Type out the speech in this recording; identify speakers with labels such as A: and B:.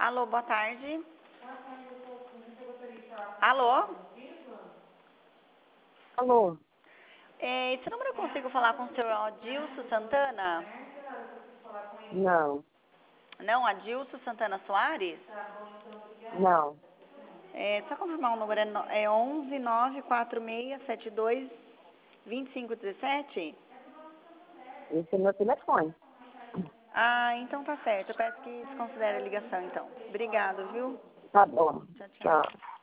A: Alô, boa tarde. Alô?
B: Alô?
A: Esse número eu consigo falar com o senhor Adilson Santana?
B: Não,
A: Não, Adilson Santana Soares?
B: não.
A: Só confirmar o número, é 11 946 72 2517?
B: Esse é meu telefone.
A: Ah, então tá certo. Eu peço que desconsidere a ligação, então. Obrigado, viu?
B: Tá bom.
A: Tchau, tchau.
B: Tchau.